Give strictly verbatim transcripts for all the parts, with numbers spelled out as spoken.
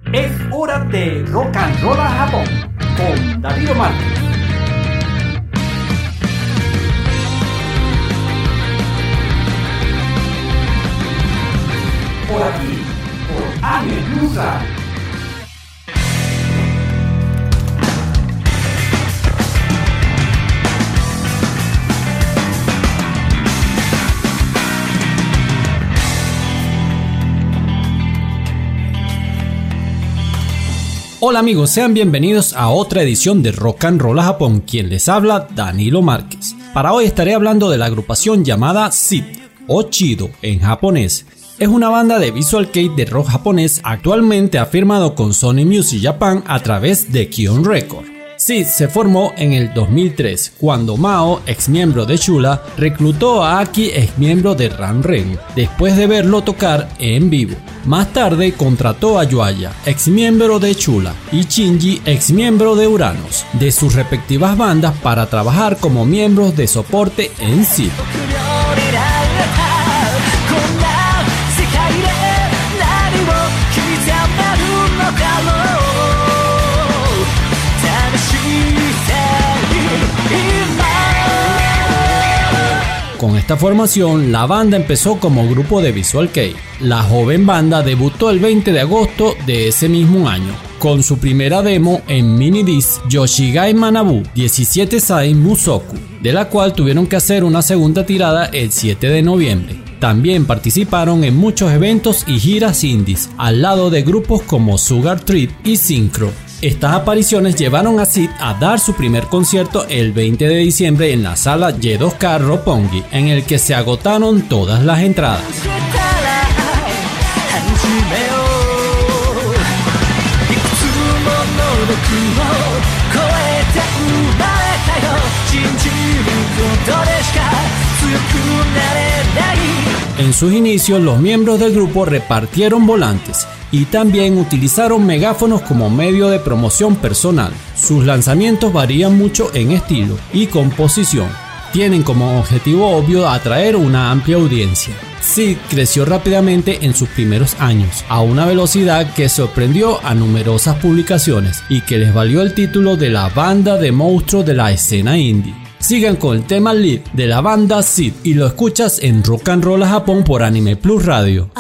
Es hora de Rock and Roll a Japón con Darío Márquez. Por aquí, por Anime Plus Radio. Hola amigos, sean bienvenidos a otra edición de Rock and Roll a Japón. Quien les habla, Danilo Márquez. Para hoy estaré hablando de la agrupación llamada S I D o Chido en japonés. Es una banda de visual kei de rock japonés, actualmente ha firmado con Sony Music Japan a través de Kion Record. S I D se formó en el dos mil tres, cuando Mao, ex miembro de Chula, reclutó a Aki, ex miembro de Ran Ren, después de verlo tocar en vivo. Más tarde contrató a Yuaya, ex miembro de Chula, y Shinji, ex miembro de Uranus, de sus respectivas bandas para trabajar como miembros de soporte en S I D. Con esta formación, la banda empezó como grupo de visual kei. La joven banda debutó el veinte de agosto de ese mismo año, con su primera demo en minidisc Yoshigai Manabu diecisiete Sai Musoku, de la cual tuvieron que hacer una segunda tirada el siete de noviembre. También participaron en muchos eventos y giras indies, al lado de grupos como Sugar Trip y Synchro. Estas apariciones llevaron a S I D a dar su primer concierto el veinte de diciembre en la sala Y dos K Roppongi, en el que se agotaron todas las entradas. En sus inicios, los miembros del grupo repartieron volantes y también utilizaron megáfonos como medio de promoción personal. Sus lanzamientos varían mucho en estilo y composición. Tienen como objetivo obvio atraer una amplia audiencia. S I D creció rápidamente en sus primeros años, a una velocidad que sorprendió a numerosas publicaciones y que les valió el título de la banda de monstruos de la escena indie. Sigan con el tema lead de la banda S I D y lo escuchas en Rock and Roll a Japón por Anime Plus Radio.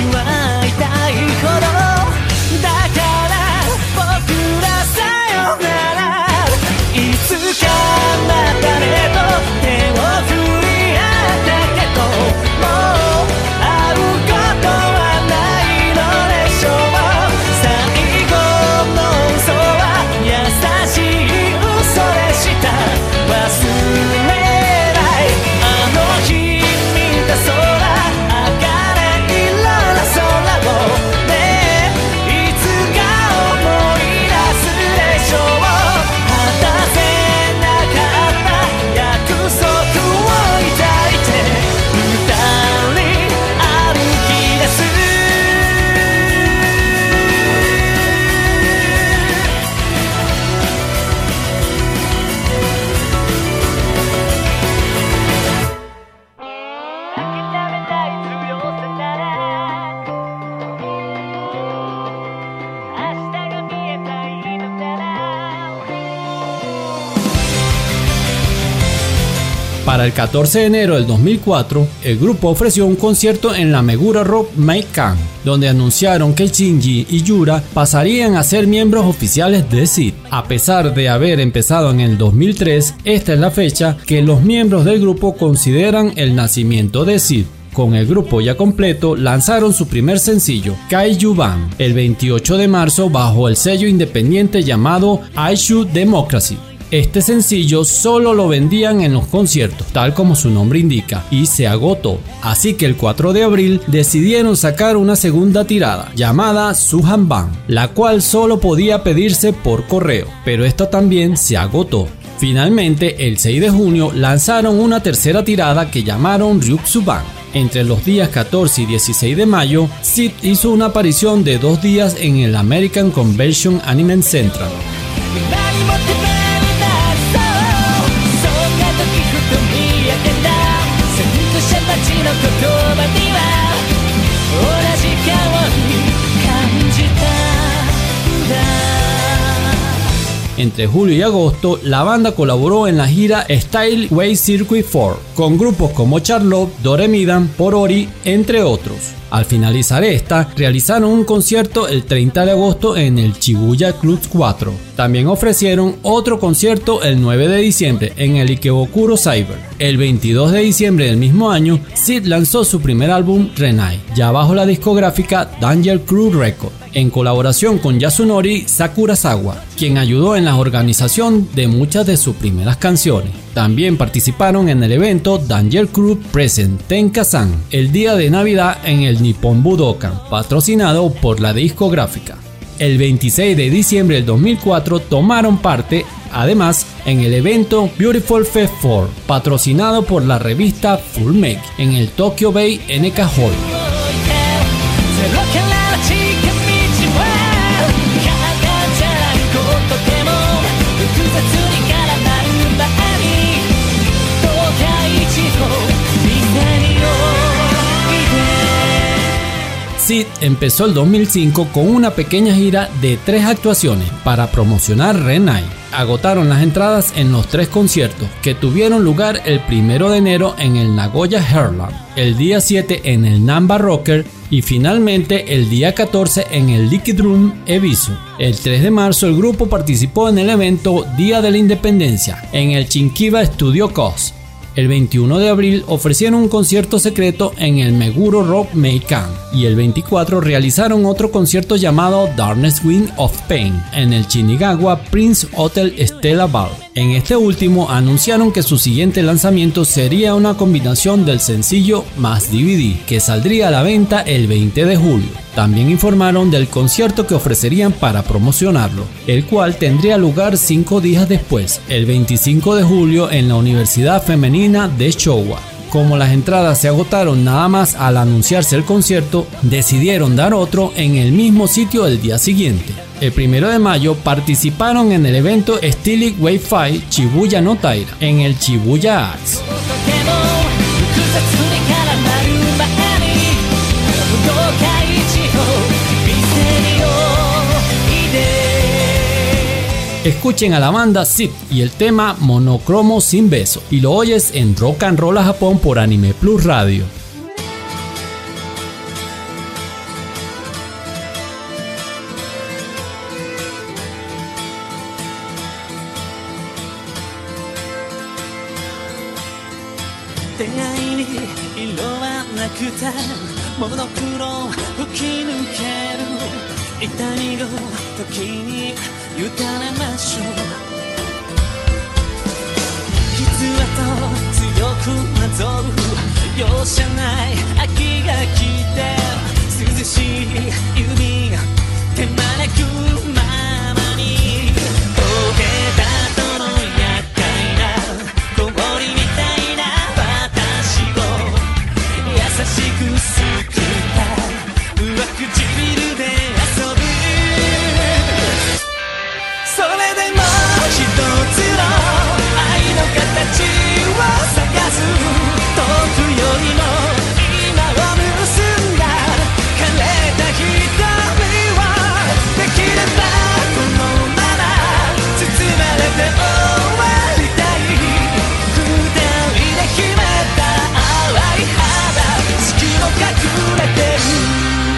Para el catorce de enero del dos mil cuatro, el grupo ofreció un concierto en la Meguro Rock Meikan, donde anunciaron que Shinji y Yura pasarían a ser miembros oficiales de S I D. A pesar de haber empezado en el dos mil tres, esta es la fecha que los miembros del grupo consideran el nacimiento de S I D. Con el grupo ya completo, lanzaron su primer sencillo, Kaiju Ban, el veintiocho de marzo bajo el sello independiente llamado Aishu Democracy. Este sencillo solo lo vendían en los conciertos, tal como su nombre indica, y se agotó. Así que el cuatro de abril decidieron sacar una segunda tirada, llamada Suhan Ban, la cual solo podía pedirse por correo, pero esta también se agotó. Finalmente, el seis de junio lanzaron una tercera tirada que llamaron Ryuksu Ban. Entre los días catorce y dieciséis de mayo, S I D hizo una aparición de dos días en el American Convention Anime Central. Entre julio y agosto, la banda colaboró en la gira Style Way Circuit cuatro con grupos como Charlotte, Doremidan, Porori, entre otros. Al finalizar esta, realizaron un concierto el treinta de agosto en el Shibuya Club cuatro. También ofrecieron otro concierto el nueve de diciembre en el Ikebukuro Cyber. El veintidós de diciembre del mismo año, S I D lanzó su primer álbum Renai, ya bajo la discográfica Danger Crew Records, en colaboración con Yasunori Sakurazawa, quien ayudó en la organización de muchas de sus primeras canciones. También participaron en el evento Danger Crew Present Tenka-san, el día de Navidad en el Nippon Budokan, patrocinado por la discográfica. El veintiséis de diciembre del dos mil cuatro tomaron parte, además, en el evento Beautiful Fest cuatro, patrocinado por la revista Full Make, en el Tokyo Bay N K Hall. S I D empezó el dos mil cinco con una pequeña gira de tres actuaciones para promocionar Renai. Agotaron las entradas en los tres conciertos, que tuvieron lugar el primero de enero en el Nagoya Heartland, el día siete en el Namba Rocker y finalmente el día catorce en el Liquid Room Ebisu. El tres de marzo el grupo participó en el evento Día de la Independencia en el Shinkiba Studio Cos. El veintiuno de abril ofrecieron un concierto secreto en el Meguro Rock Meikan y el veinticuatro realizaron otro concierto llamado Darkness Wind of Pain en el Shinagawa Prince Hotel Stella Bar. En este último anunciaron que su siguiente lanzamiento sería una combinación del sencillo más D V D que saldría a la venta el veinte de julio. También informaron del concierto que ofrecerían para promocionarlo, el cual tendría lugar cinco días después, el veinticinco de julio en la Universidad Femenina de Showa. Como las entradas se agotaron nada más al anunciarse el concierto, decidieron dar otro en el mismo sitio el día siguiente. El primero de mayo participaron en el evento Stylic Wi-Fi Shibuya no Taira en el Shibuya Arts. Escuchen a la banda S I D y el tema Monocromo sin beso y lo oyes en Rock and Roll a Japón por Anime Plus Radio. 出会いに色はなくてモノクロ吹き抜ける痛みの時に委ねましょう傷跡強くなぞる容赦ない秋が来て涼しい指が手招くままに溶けたとの厄介な氷みたいな私を優しくすくった上唇で遊ぶそれでも一つの愛の形を探す遠くよりも今を結んだ枯れた瞳はできればこのまま包まれて終わりたい二人で秘めた淡い肌四季も隠れてる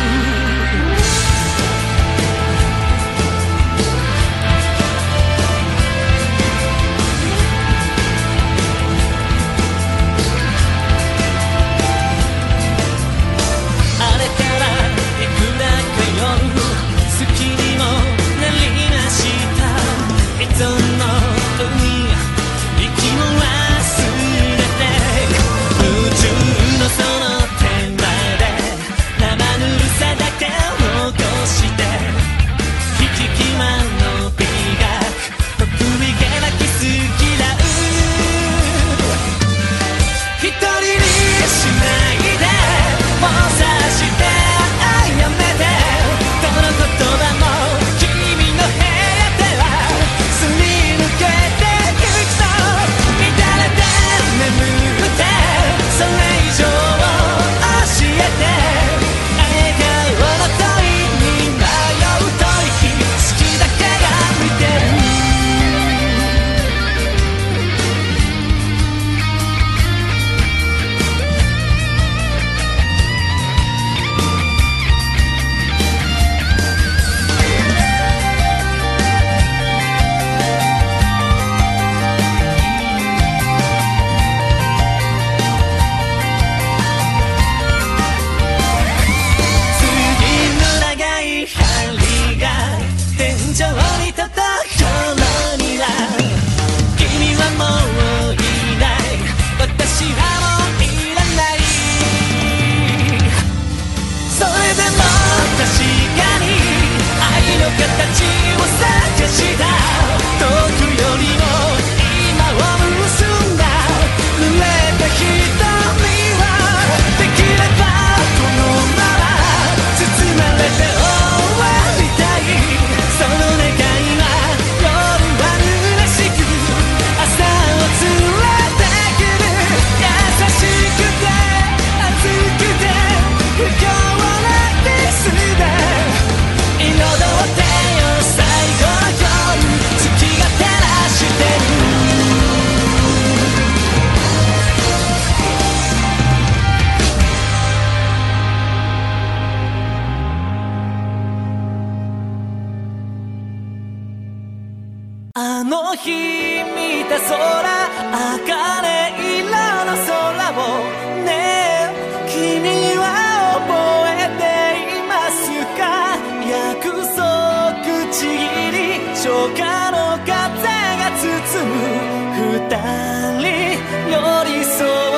あの日見た空茜色の空をねえ君は覚えていますか約束ちぎり初夏の風が包む二人寄り添った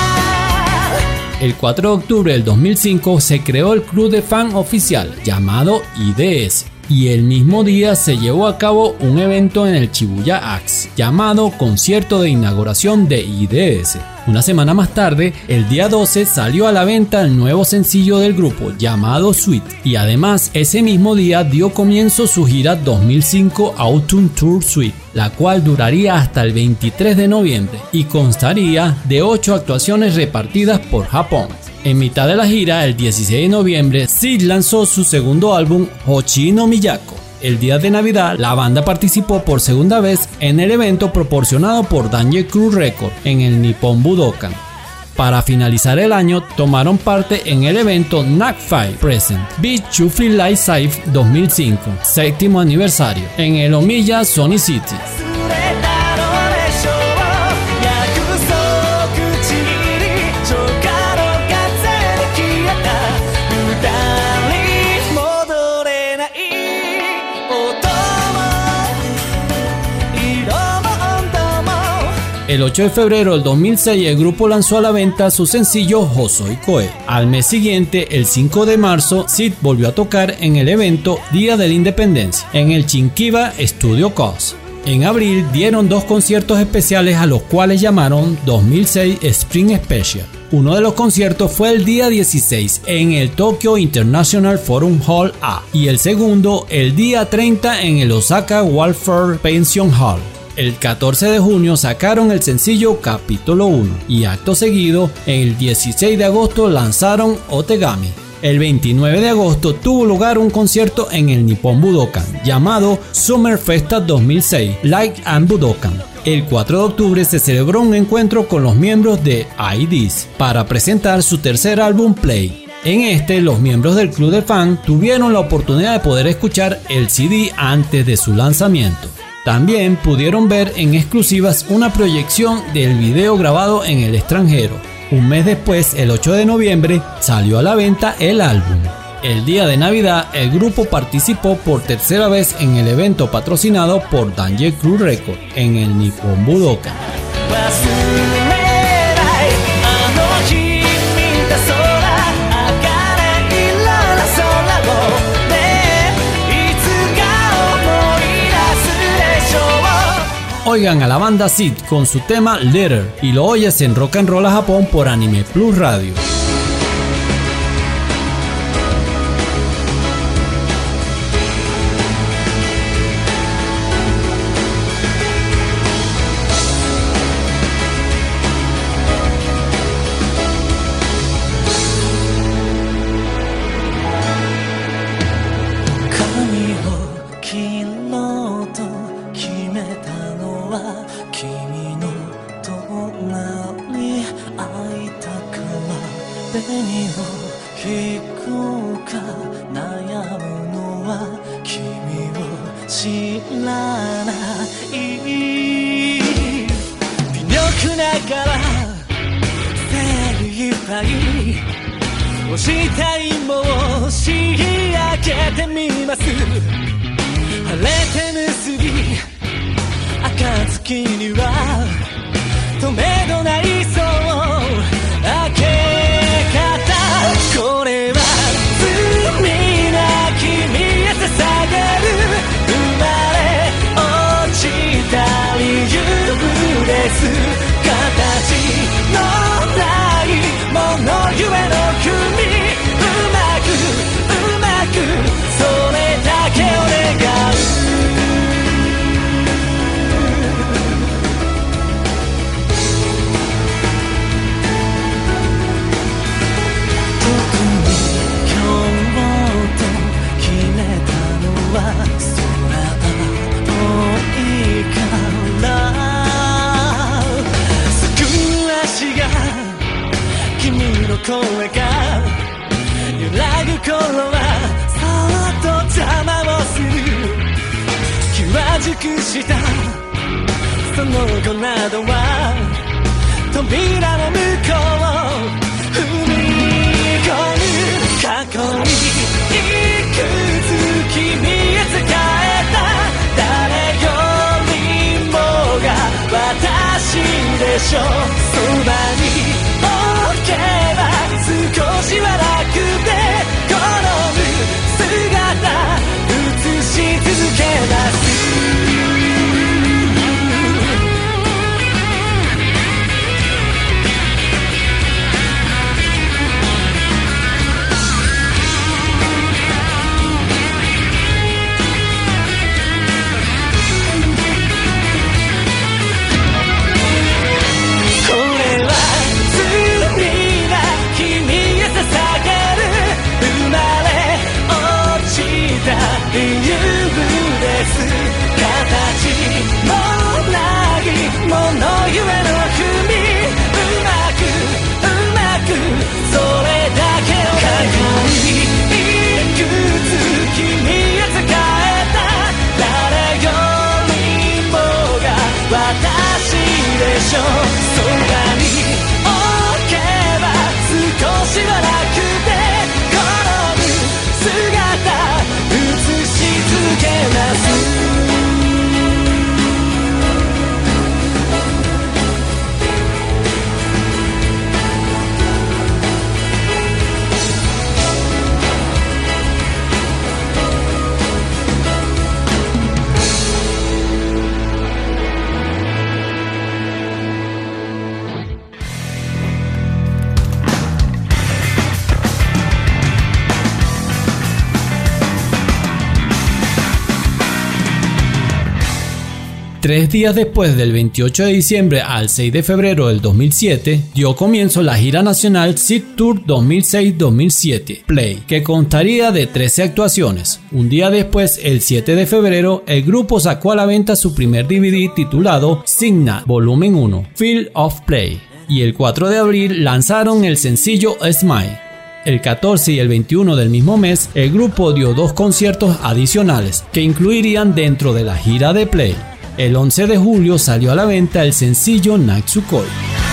El cuatro de octubre del dos mil cinco se creó el club de fan oficial llamado I D S y el mismo día se llevó a cabo un evento en el Shibuya Axe llamado Concierto de Inauguración de I D S. Una semana más tarde, el día doce, salió a la venta el nuevo sencillo del grupo llamado Sweet y además ese mismo día dio comienzo su gira dos mil cinco Autumn Tour Suite, la cual duraría hasta el veintitrés de noviembre y constaría de ocho actuaciones repartidas por Japón. En mitad de la gira, el dieciséis de noviembre, Seed lanzó su segundo álbum Hochi no Miyako. El día de Navidad, la banda participó por segunda vez en el evento proporcionado por Danger Crew Records en el Nippon Budokan. Para finalizar el año, tomaron parte en el evento N A C Five Present Beat to Free Life Safe dos mil cinco, séptimo aniversario, en el Omiya Sony City. El ocho de febrero del dos mil seis el grupo lanzó a la venta su sencillo Hosoi Koe. Al mes siguiente, el cinco de marzo, Seed volvió a tocar en el evento Día de la Independencia, en el Chinquiba Studio Cos. En abril dieron dos conciertos especiales a los cuales llamaron dos mil seis Spring Special. Uno de los conciertos fue el día dieciséis en el Tokyo International Forum Hall A y el segundo el día treinta en el Osaka Welfare Pension Hall. El catorce de junio sacaron el sencillo Capítulo uno y acto seguido, el dieciséis de agosto lanzaron Otegami. El veintinueve de agosto tuvo lugar un concierto en el Nippon Budokan llamado Summer Festa dos mil seis Light and Budokan. El cuatro de octubre se celebró un encuentro con los miembros de I D S para presentar su tercer álbum Play. En este, los miembros del club de fan tuvieron la oportunidad de poder escuchar el C D antes de su lanzamiento. También pudieron ver en exclusivas una proyección del video grabado en el extranjero. Un mes después, el ocho de noviembre, salió a la venta el álbum. El día de Navidad, el grupo participó por tercera vez en el evento patrocinado por Danger Crew Records en el Nippon Budokan. Oigan a la banda Seed con su tema Letter y lo oyes en Rock and Roll a Japón por Anime Plus Radio. これは Tres días después, del veintiocho de diciembre al seis de febrero del dos mil siete, dio comienzo la gira nacional SID Tour dos mil seis dos mil siete Play, que constaría de trece actuaciones. Un día después, el siete de febrero, el grupo sacó a la venta su primer D V D titulado Signal Volumen uno, Field of Play, y el cuatro de abril lanzaron el sencillo Smile. El catorce y el veintiuno del mismo mes, el grupo dio dos conciertos adicionales que incluirían dentro de la gira de Play. El once de julio salió a la venta el sencillo Natsukoi.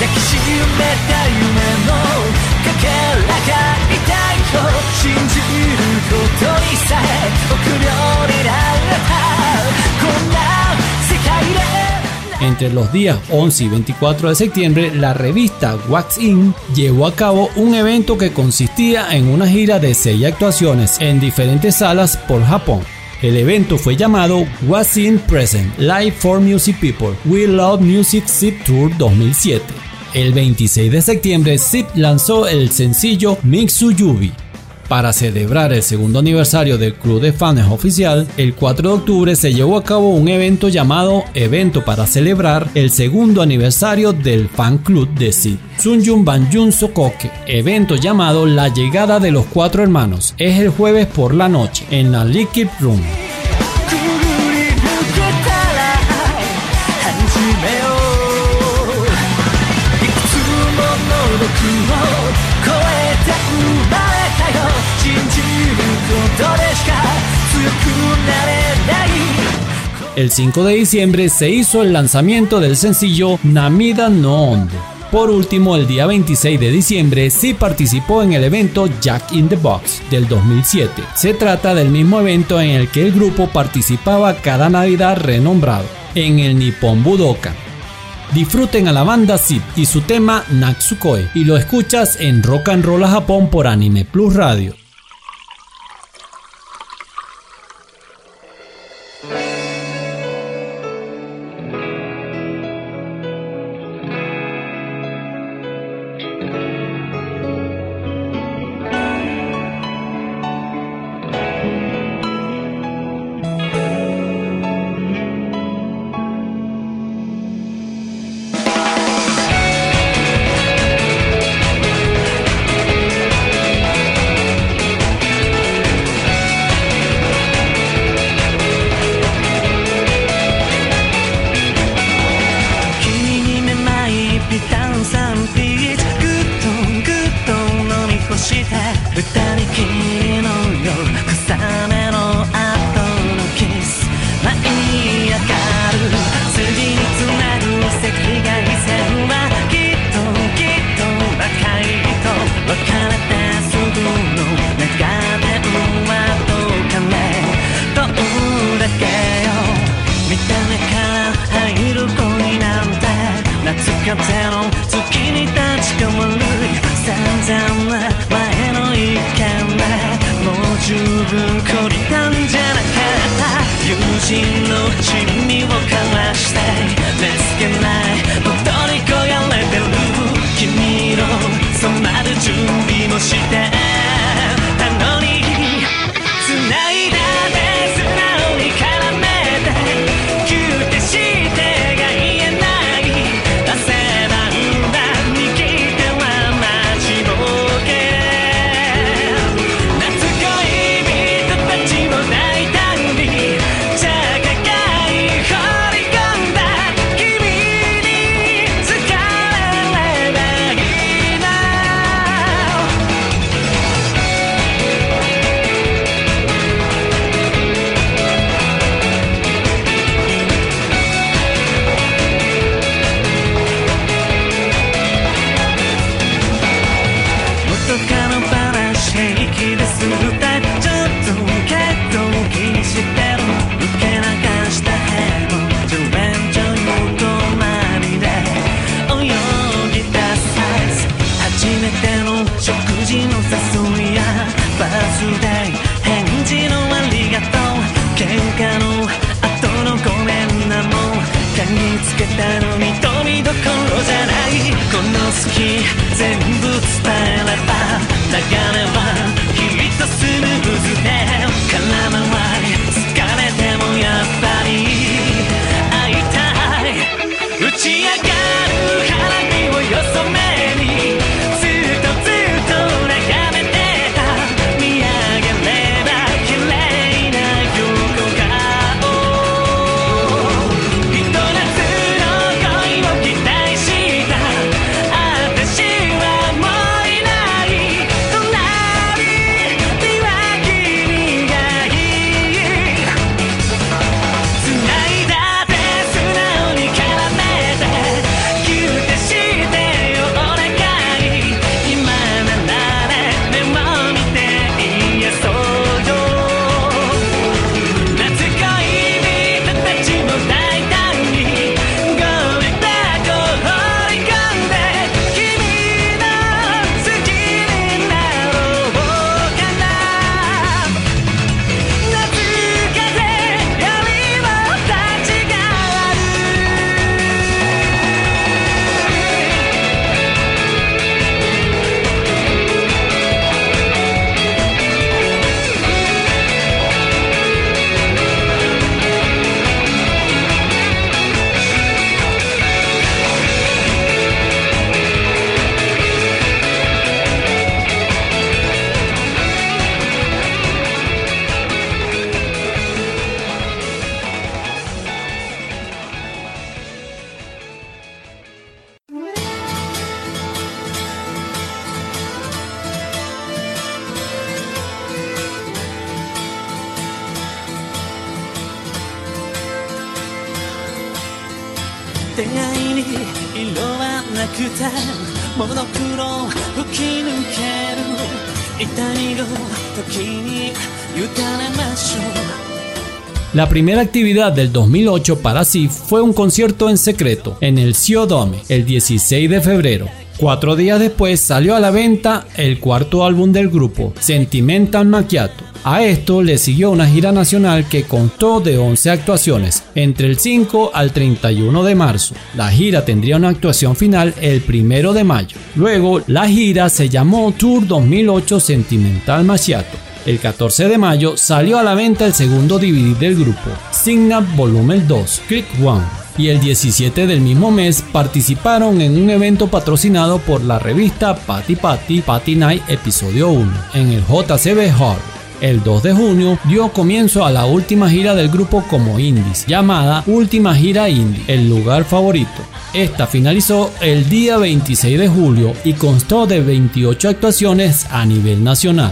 Entre los días once y veinticuatro de septiembre, la revista Wax In llevó a cabo un evento que consistía en una gira de seis actuaciones en diferentes salas por Japón. El evento fue llamado Wax In Present Live for Music People We Love Music SID Tour dos mil siete. El veintiséis de septiembre, SID lanzó el sencillo Mitsuyubi. Para celebrar el segundo aniversario del club de fans oficial, el cuatro de octubre se llevó a cabo un evento llamado Evento para celebrar el segundo aniversario del fan club de SID, Sunjun Banjun Sokoke, evento llamado La Llegada de los Cuatro Hermanos. Es el jueves por la noche en la Liquid Room. El cinco de diciembre se hizo el lanzamiento del sencillo Namida no Ondo. Por último, el día veintiséis de diciembre, SID participó en el evento Jack in the Box del dos mil siete. Se trata del mismo evento en el que el grupo participaba cada Navidad renombrado, en el Nippon Budokan. Disfruten a la banda SID y su tema Natsukoi, y lo escuchas en Rock and Roll a Japón por Anime Plus Radio. 出会いに色はなくてモノクロ吹き抜ける痛みを時に委ねましょう。 La primera actividad del dos mil ocho para S I D fue un concierto en secreto en el Zio Dome el dieciséis de febrero. Cuatro días después salió a la venta el cuarto álbum del grupo, Sentimental Macchiato. A esto le siguió una gira nacional que constó de once actuaciones, entre el cinco al treinta y uno de marzo. La gira tendría una actuación final el primero de mayo. Luego, la gira se llamó Tour dos mil ocho Sentimental Macchiato. El catorce de mayo salió a la venta el segundo D V D del grupo, Signal Volumen dos, Creek One. Y el diecisiete del mismo mes participaron en un evento patrocinado por la revista Patti Patti, Patti Night Episodio uno, en el J C B Hall. El dos de junio dio comienzo a la última gira del grupo como indies, llamada Última Gira Indie, el lugar favorito. Esta finalizó el día veintiséis de julio y constó de veintiocho actuaciones a nivel nacional.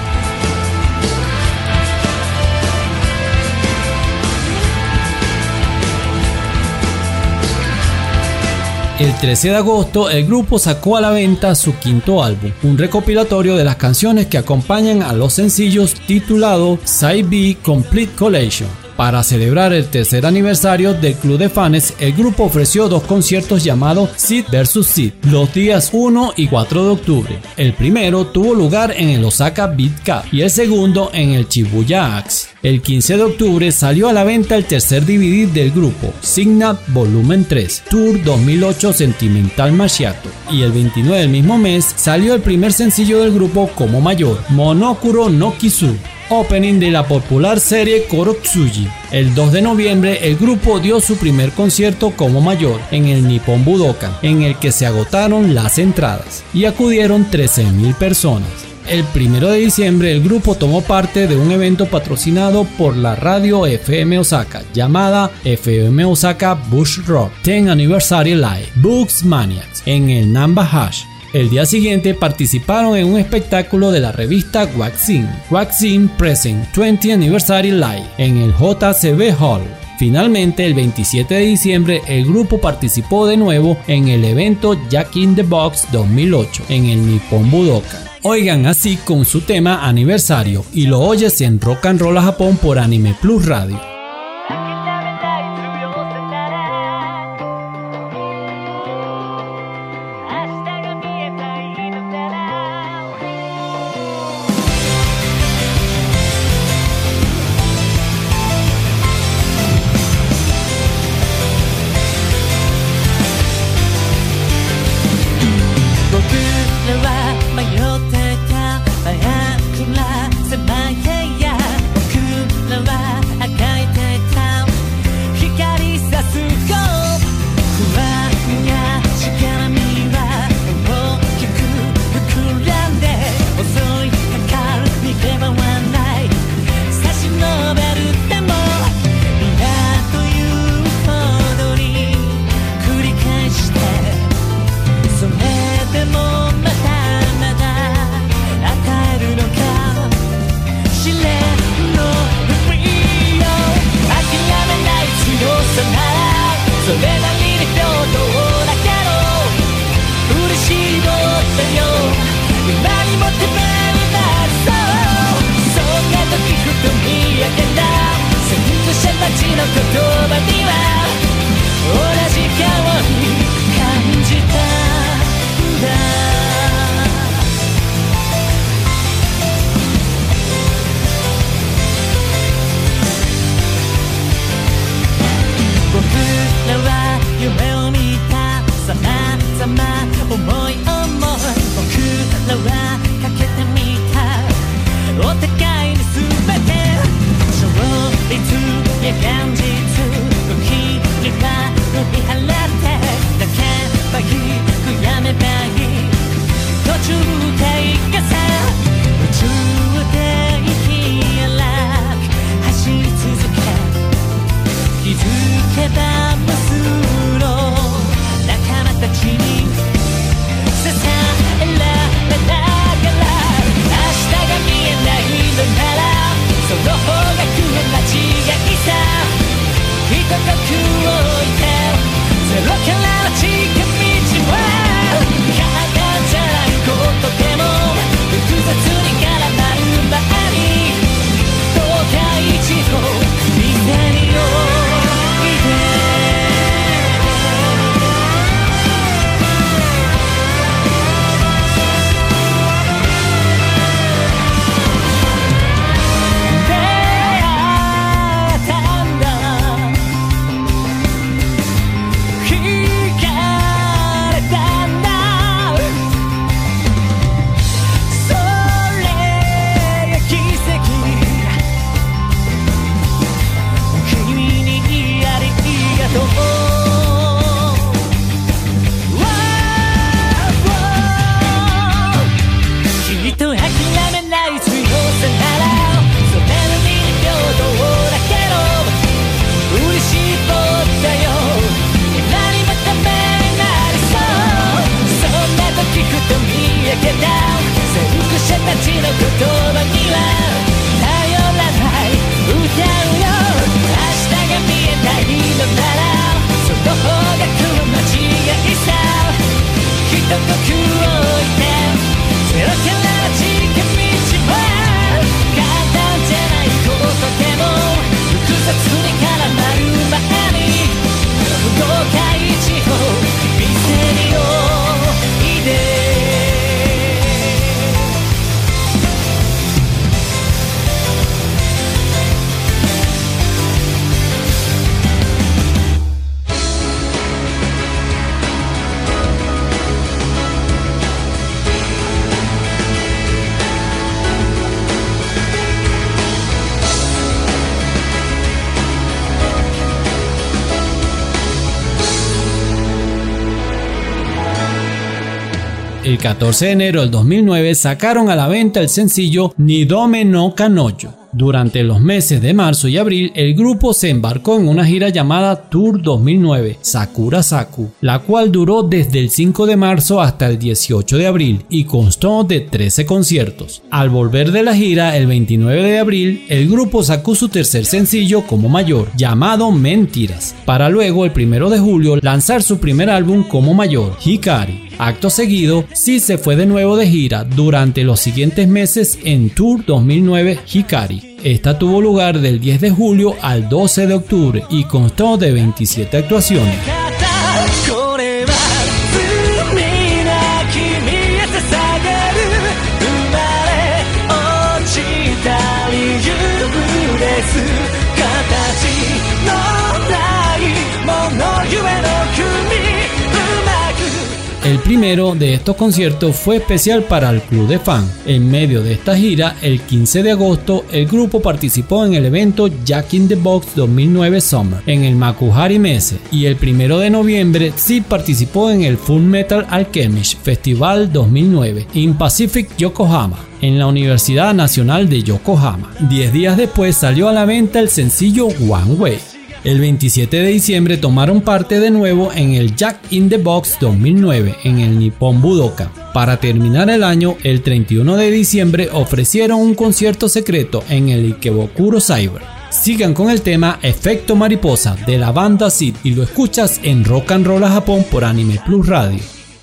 El trece de agosto el grupo sacó a la venta su quinto álbum, un recopilatorio de las canciones que acompañan a los sencillos titulado Side B Complete Collection. Para celebrar el tercer aniversario del club de fans, el grupo ofreció dos conciertos llamados S I D versus S I D los días uno y cuatro de octubre. El primero tuvo lugar en el Osaka Beat Cup y el segundo en el Shibuya Axe. El quince de octubre salió a la venta el tercer D V D del grupo, Signal Volumen tres, Tour dos mil ocho Sentimental Macchiato, y el veintinueve del mismo mes salió el primer sencillo del grupo como mayor, Monokuro no Kisu, opening de la popular serie Korotsuji. El dos de noviembre el grupo dio su primer concierto como mayor en el Nippon Budokan, en el que se agotaron las entradas y acudieron trece mil personas. El primero de diciembre el grupo tomó parte de un evento patrocinado por la radio F M Osaka llamada F M Osaka Bush Rock diez Anniversary Live Books Maniacs en el Namba Hash. El día siguiente participaron en un espectáculo de la revista Waxin, Waxin Present veinte Anniversary Live en el J C B Hall. Finalmente, el veintisiete de diciembre, el grupo participó de nuevo en el evento Jack in the Box dos mil ocho en el Nippon Budokan. Oigan así con su tema Aniversario y lo oyes en Rock and Roll a Japón por Anime Plus Radio. 高く置いてゼロことをきっと諦めない強さならそれのに平等だけど振り絞ったよ今にまた目になりそうそんな時ふと見上げた先駆者たちの言葉には頼らない歌うよ明日が見えないのならその方が間違いさ一呼吸置いてゼロから近道は簡単じゃないことでも複雑に絡まる前に豪快地を見せるよいで El catorce de enero del dos mil nueve sacaron a la venta el sencillo Nidome no Kanojo. Durante los meses de marzo y abril, el grupo se embarcó en una gira llamada Tour dos mil nueve Sakura Saku, la cual duró desde el cinco de marzo hasta el dieciocho de abril y constó de trece conciertos. Al volver de la gira el veintinueve de abril, el grupo sacó su tercer sencillo como mayor, llamado Mentiras, para luego el primero de julio lanzar su primer álbum como mayor, Hikari. Acto seguido, sí se fue de nuevo de gira durante los siguientes meses en Tour dos mil nueve Hikari. Esta tuvo lugar del diez de julio al doce de octubre y constó de veintisiete actuaciones. El primero de estos conciertos fue especial para el club de fans. En medio de esta gira, el quince de agosto, el grupo participó en el evento Jack in the Box dos mil nueve Summer en el Makuhari Messe, y el primero de noviembre sí participó en el Full Metal Alchemist Festival dos mil nueve in Pacific Yokohama, en la Universidad Nacional de Yokohama. Diez días después salió a la venta el sencillo One Way. El veintisiete de diciembre tomaron parte de nuevo en el Jack in the Box dos mil nueve en el Nippon Budokan. Para terminar el año, el treinta y uno de diciembre ofrecieron un concierto secreto en el Ikebukuro Cyber. Sigan con el tema Efecto Mariposa de la banda Seed y lo escuchas en Rock and Roll a Japón por Anime Plus Radio.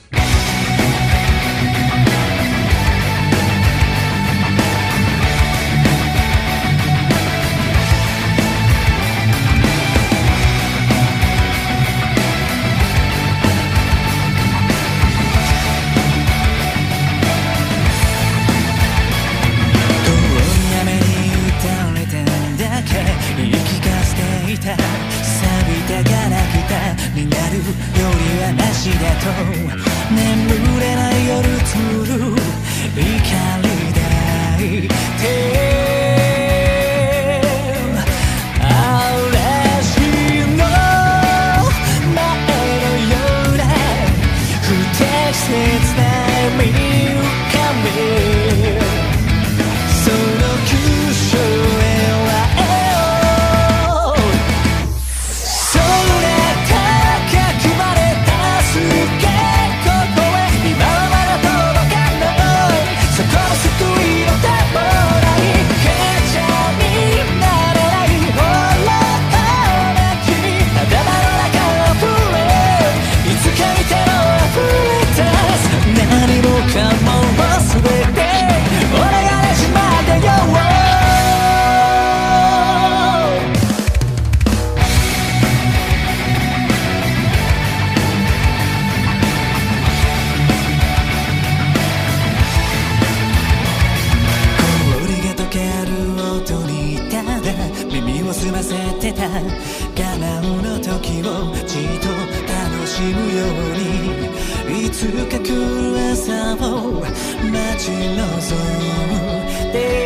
つか来る朝を待ち望んで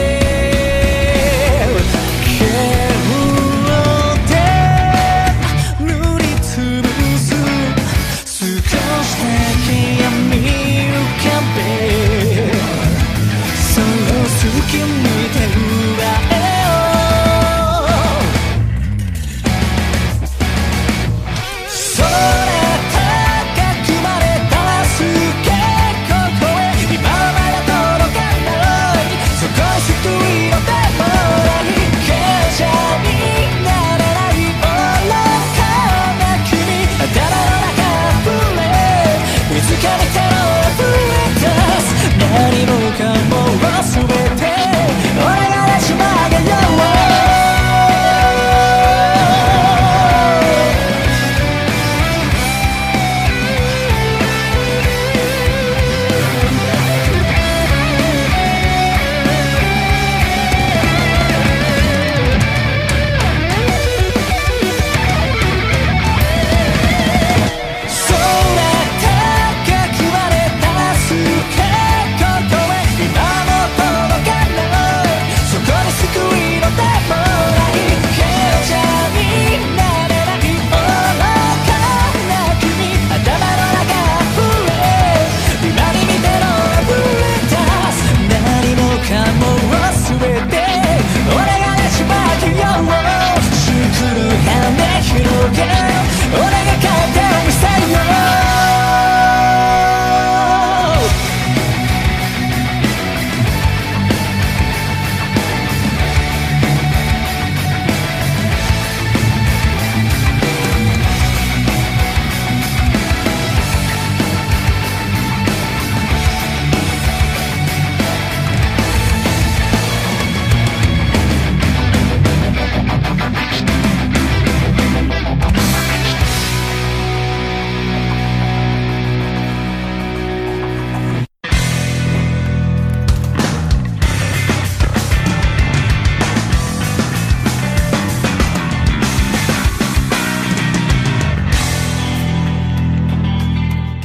煙で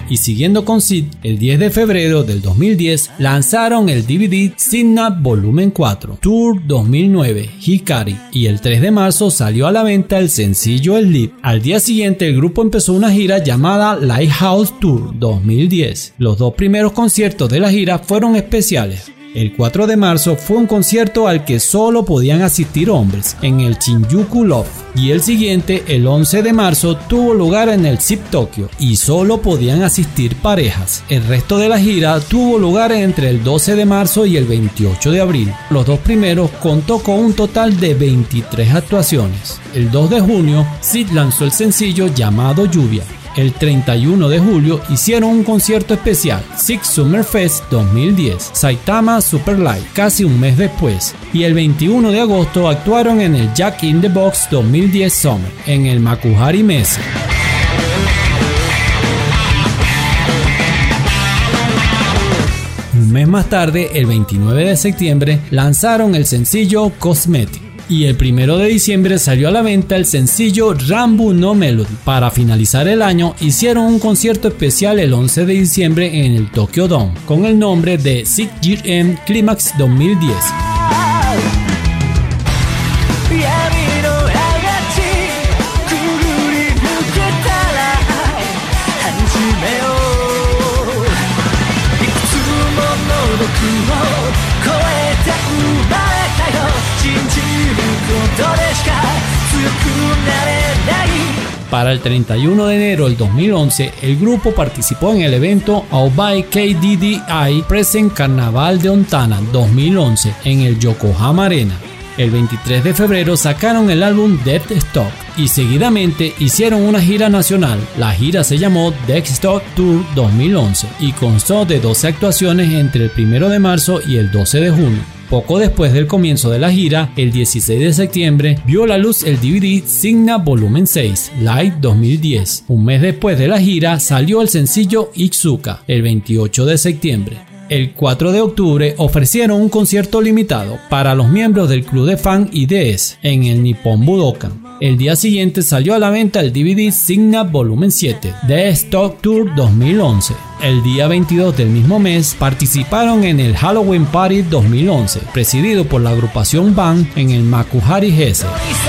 Y siguiendo con Sid, el diez de febrero del dos mil diez lanzaron el D V D Synapse Volumen cuatro Tour dos mil nueve Hikari, y el tres de marzo salió a la venta el sencillo Sleep. Al día siguiente el grupo empezó una gira llamada Lighthouse Tour dos mil diez. Los dos primeros conciertos de la gira fueron especiales. El cuatro de marzo fue un concierto al que solo podían asistir hombres en el Shinjuku Loft, y el siguiente, el once de marzo, tuvo lugar en el Zip Tokyo y solo podían asistir parejas. El resto de la gira tuvo lugar entre el doce de marzo y el veintiocho de abril. Los dos primeros contó con un total de veintitrés actuaciones. El dos de junio, Sid lanzó el sencillo llamado Lluvia. El treinta y uno de julio hicieron un concierto especial, Six Summer Fest dos mil diez, Saitama Super Live, casi un mes después, y el veintiuno de agosto actuaron en el Jack in the Box dos mil diez Summer, en el Makuhari Messe. Un mes más tarde, el veintinueve de septiembre, lanzaron el sencillo Cosmetic. Y el primero de diciembre salió a la venta el sencillo Rambu no Melody. Para finalizar el año hicieron un concierto especial el once de diciembre en el Tokyo Dome con el nombre de Six Year End Climax dos mil diez. Para el treinta y uno de enero del dos mil once, el grupo participó en el evento Aobai K D D I Present Carnaval de Ontana dos mil once en el Yokohama Arena. El veintitrés de febrero sacaron el álbum Death Stock y seguidamente hicieron una gira nacional. La gira se llamó Death Stock Tour dos mil once y constó de doce actuaciones entre el primero de marzo y el doce de junio. Poco después del comienzo de la gira, el dieciséis de septiembre, vio la luz el D V D Signa Volumen seis, Live dos mil diez. Un mes después de la gira, salió el sencillo Itsuka, el veintiocho de septiembre. El cuatro de octubre ofrecieron un concierto limitado para los miembros del club de fan I D S en el Nippon Budokan. El día siguiente salió a la venta el D V D Signa Volumen siete, The Stock Tour dos mil once. El día veintidós del mismo mes participaron en el Halloween Party dos mil once, presidido por la agrupación Band en el Makuhari Messe.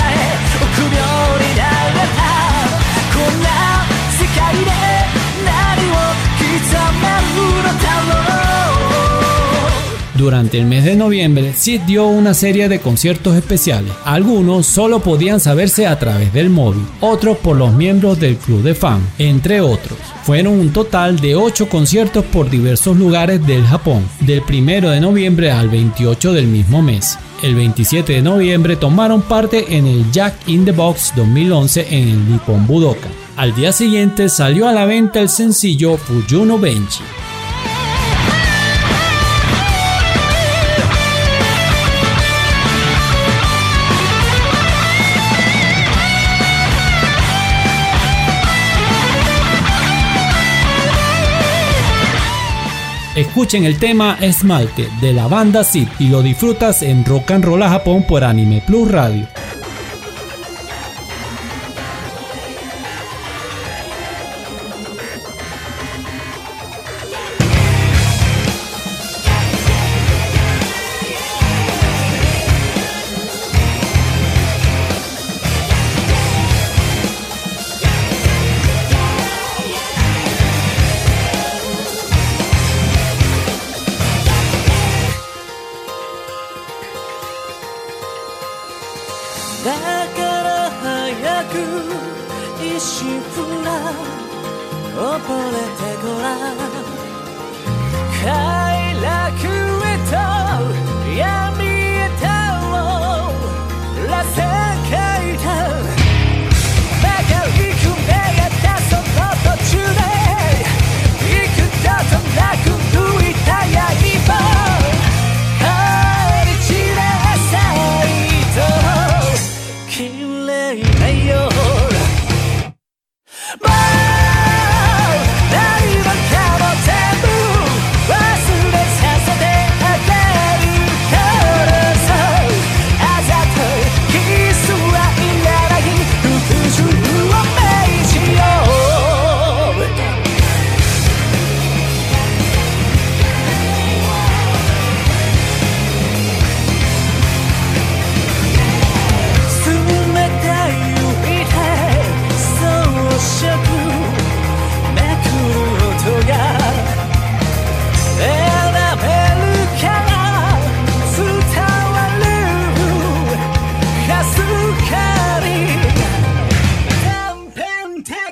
Durante el mes de noviembre, Sid dio una serie de conciertos especiales. Algunos solo podían saberse a través del móvil, otros por los miembros del club de fan, entre otros. Fueron un total de ocho conciertos por diversos lugares del Japón, del primero de noviembre al veintiocho del mismo mes. El veintisiete de noviembre tomaron parte en el Jack in the Box dos mil once en el Nippon Budokan. Al día siguiente salió a la venta el sencillo Fuyuno Benchi. Escuchen el tema Esmalte de la banda Sid y lo disfrutas en Rock and Roll Japón por Anime Plus Radio. だから早く一瞬ふら溺れてごらん快楽へと闇へとらせかいたバカ行く目がたその途中で幾度となく抜いた刃「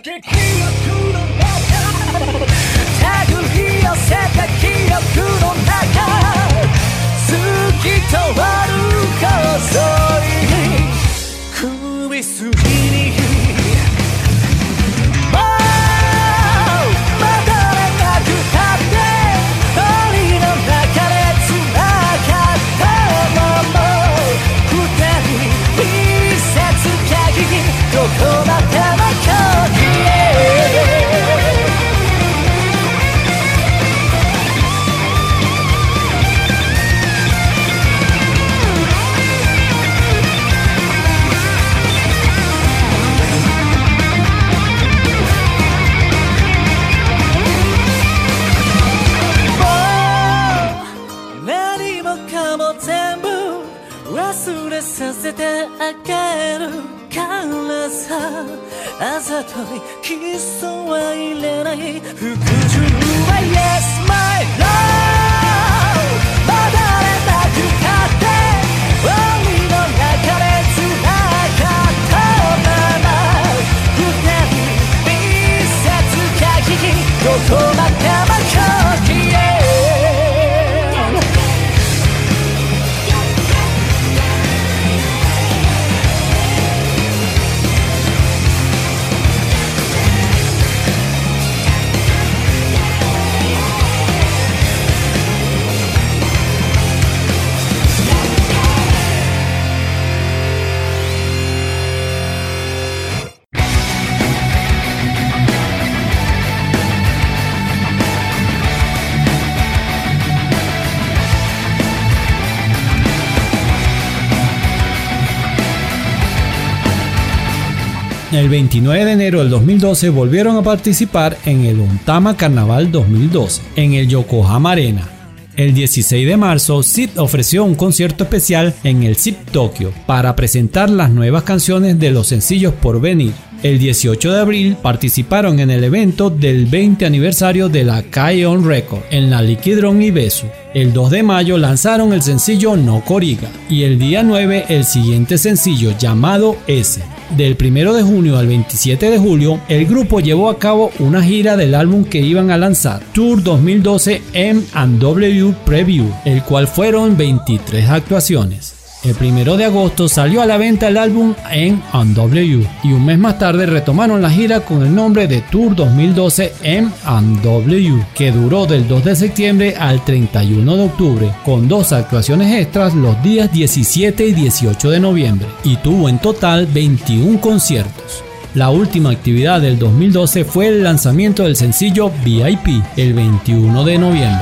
El veintinueve de enero del dos mil doce volvieron a participar en el Ontama Carnaval dos mil doce en el Yokohama Arena. El dieciséis de marzo, S I D ofreció un concierto especial en el S I D Tokio para presentar las nuevas canciones de los sencillos por venir. El dieciocho de abril participaron en el evento del veinte aniversario de la K-On Record en la Liquidron Ibezu. El dos de mayo lanzaron el sencillo No Koriga y el día nueve el siguiente sencillo llamado S. Del primero de junio al veintisiete de julio, el grupo llevó a cabo una gira del álbum que iban a lanzar, Tour dos mil doce M and W Preview, el cual fueron veintitrés actuaciones. El primero de agosto salió a la venta el álbum M and W y un mes más tarde retomaron la gira con el nombre de Tour dos mil doce M and W, que duró del dos de septiembre al treinta y uno de octubre, con dos actuaciones extras los días diecisiete y dieciocho de noviembre, y tuvo en total veintiún conciertos. La última actividad del dos mil doce fue el lanzamiento del sencillo V I P el veintiuno de noviembre.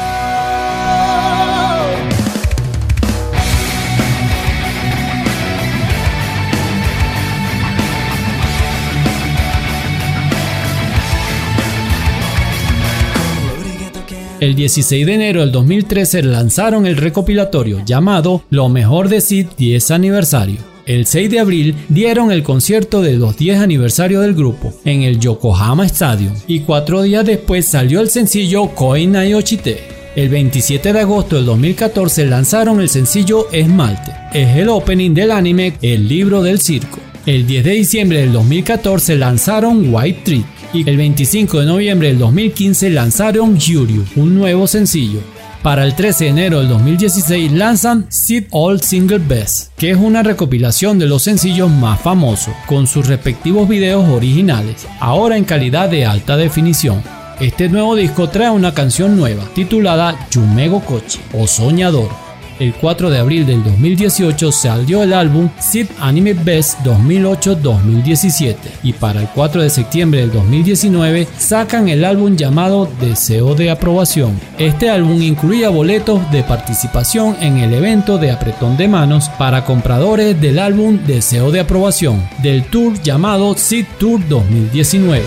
El dieciséis de enero del dos mil trece lanzaron el recopilatorio llamado Lo mejor de S I D diez aniversario. El seis de abril dieron el concierto de los diez aniversario del grupo en el Yokohama Stadium y cuatro días después salió el sencillo Koi Nai Ochite. El veintisiete de agosto del dos mil catorce lanzaron el sencillo Esmalte. Es el opening del anime El libro del circo. El diez de diciembre del dos mil catorce lanzaron White Tree. Y el veinticinco de noviembre del dos mil quince lanzaron Yuryu, un nuevo sencillo. Para el trece de enero del dos mil dieciséis lanzan S I D All Single Best, que es una recopilación de los sencillos más famosos, con sus respectivos videos originales, ahora en calidad de alta definición. Este nuevo disco trae una canción nueva, titulada Yumego Kochi, o Soñador. El cuatro de abril del dos mil dieciocho salió el álbum S I D Anime Best dos mil ocho dos mil diecisiete y para el cuatro de septiembre del dos mil diecinueve sacan el álbum llamado Deseo de Aprobación. Este álbum incluía boletos de participación en el evento de apretón de manos para compradores del álbum Deseo de Aprobación del tour llamado S I D Tour dos mil diecinueve.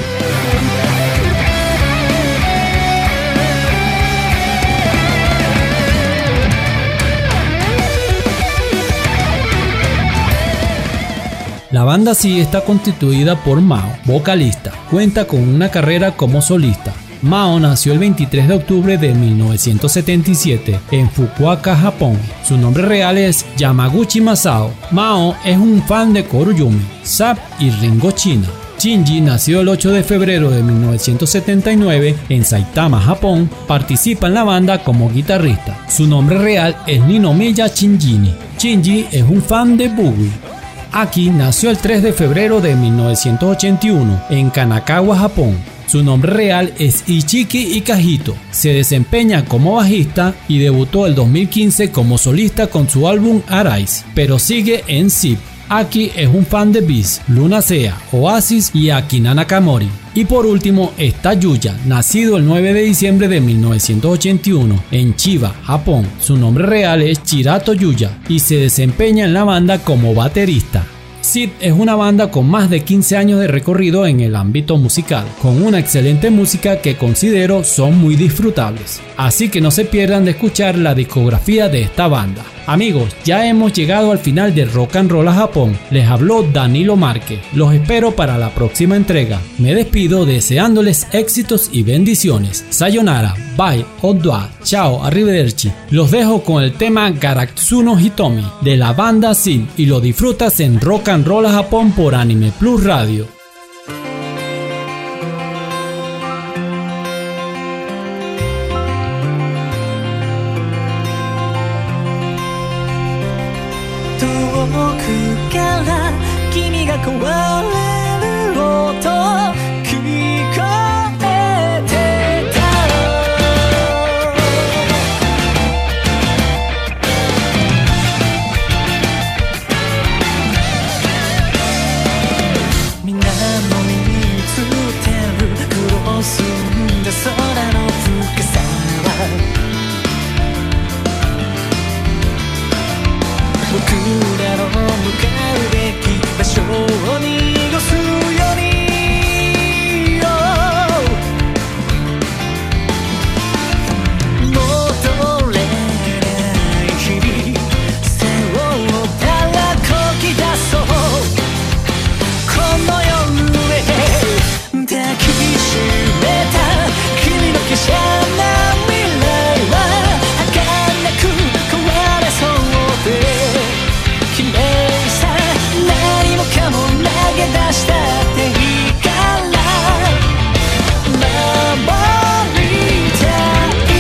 La banda S I D está constituida por Mao, vocalista. Cuenta con una carrera como solista. Mao nació el veintitrés de octubre de mil novecientos setenta y siete en Fukuoka, Japón. Su nombre real es Yamaguchi Masao. Mao es un fan de Koruyumi, Zap y Ringo China. Shinji nació el ocho de febrero de mil novecientos setenta y nueve en Saitama, Japón. Participa en la banda como guitarrista. Su nombre real es Ninomiya Shinji. Shinji es un fan de Bowie. Aki nació el tres de febrero de mil novecientos ochenta y uno en Kanagawa, Japón. Su nombre real es Ichiki Ikahito. Se desempeña como bajista y debutó el dos mil quince como solista con su álbum Arise, pero sigue en S I P. Aki es un fan de Beast, Lunacea, Oasis y Akina Nakamori. Y por último está Yuya, nacido el nueve de diciembre de mil novecientos ochenta y uno en Chiba, Japón. Su nombre real es Chirato Yuya y se desempeña en la banda como baterista. S I D es una banda con más de quince años de recorrido en el ámbito musical, con una excelente música que considero son muy disfrutables. Así que no se pierdan de escuchar la discografía de esta banda. Amigos, ya hemos llegado al final de Rock and Roll a Japón. Les habló Danilo Márquez. Los espero para la próxima entrega. Me despido deseándoles éxitos y bendiciones. Sayonara, bye, odwa, chao, arrivederci. Los dejo con el tema Garatsuno Hitomi de la banda S I D y lo disfrutas en Rock and Roll a Japón por Anime Plus Radio. 遠くから君が壊れる音聞こえてたみんなも見つてる黒ずんだ空の深さは僕らの向かうべき場所を濁すように、oh、戻れない日々背負ったらこき出そうこの夜へ抱きしめた君の華奢な未来は儚く壊れそうで綺麗さ何もかも投げ出したっていいから守りたい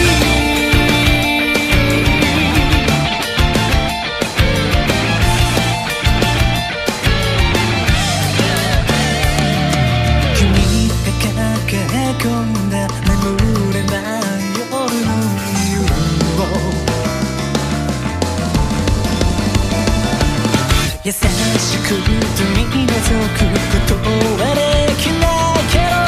君が抱え込んだ眠れない夜の夜を優しく取り除くことはできないけど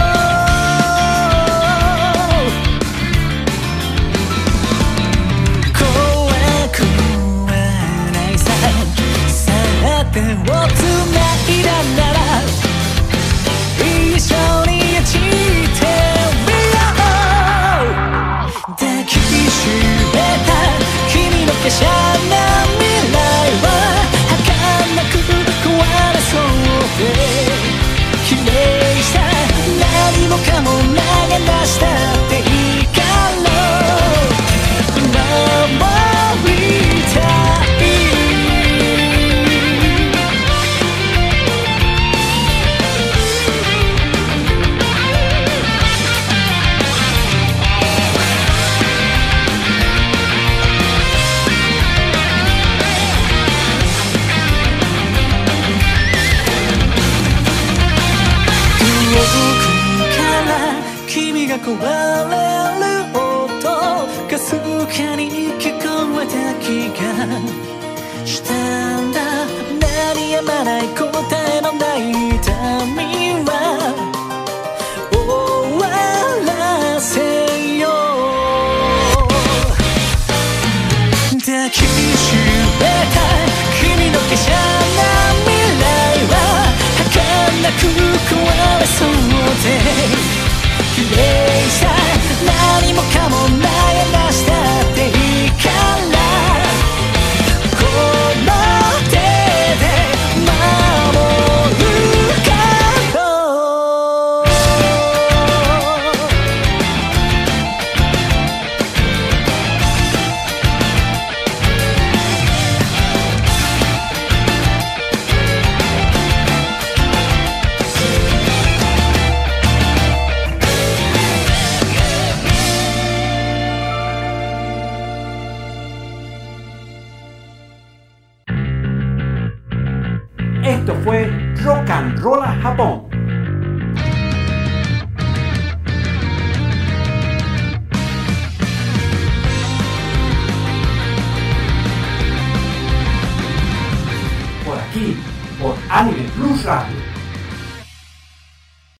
怖くはないささあ手をつないだなら一緒に落ちてみよう抱きしめた君の華奢な未来は綺麗さ何もかも投げ出したっていいから守りたい壊れる音かすかに聞こえた気がしたんだ鳴りやまない答えのない痛みは終わらせよう抱きしめた君の華奢な未来は儚く壊れそうで綺麗さ何もかも投げ出したっていいからこの手で守るから Esto fue Rock and Roll Japón. Por aquí, por Anime Plus Radio.